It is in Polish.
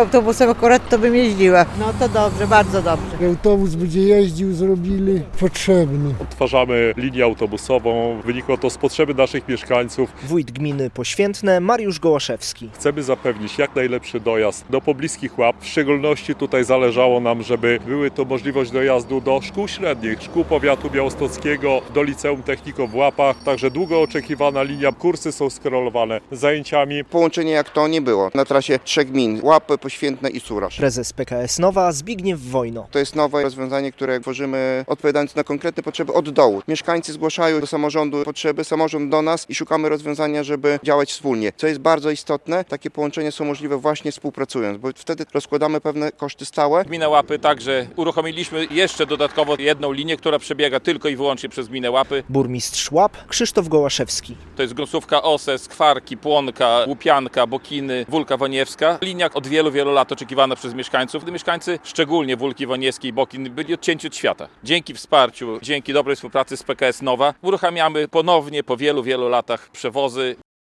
autobusem akurat, to bym jeździła. No to dobrze, bardzo dobrze. Autobus będzie jeździł, zrobili potrzebny. Odtwarzamy linię autobusową. Wynikło to z potrzeby naszych mieszkańców. Wójt gminy Poświętne Mariusz Gołaszewski. Chcemy zapewnić jak najlepszy dojazd do pobliskich łap. W szczególności tutaj zależało nam, żeby były to możliwość dojazdu do szkół średnich, szkół powiatu białostockiego, do liceum technikum w Łapach. Także długo oczekiwana linia. Kursy są skorelowane z zajęciami. Połączenie jak to nie było. Na trasie 3 gmin: Łapy, Poświętne i Suraż. Prezes PKS Nowa Zbigniew Wojno. To jest nowe rozwiązanie, które tworzymy odpowiadając na konkretne potrzeby od dołu. Mieszkańcy zgłaszają do samorządu potrzeby, samorząd do nas i szukamy rozwiązania, żeby działać wspólnie. Co jest bardzo istotne, takie połączenia są możliwe właśnie współpracując, bo wtedy rozkładamy pewne koszty stałe. Gminę Łapy także uruchomiliśmy jeszcze dodatkowo jedną linię, która przebiega tylko i wyłącznie przez gminę Łapy. Burmistrz Łap Krzysztof Gołaszewski. To jest gruntsówka Ose, Skwarki, Płonka, Łupianka, Bokiny, Wólka Woniewska. Linia od wielu lat oczekiwana przez mieszkańców. Mieszkańcy, szczególnie Wólki Woniewskiej i Bokin, byli odcięci od świata. Dzięki wsparciu, dzięki dobrej współpracy z PKS Nowa uruchamiamy ponownie po wielu latach przewozy.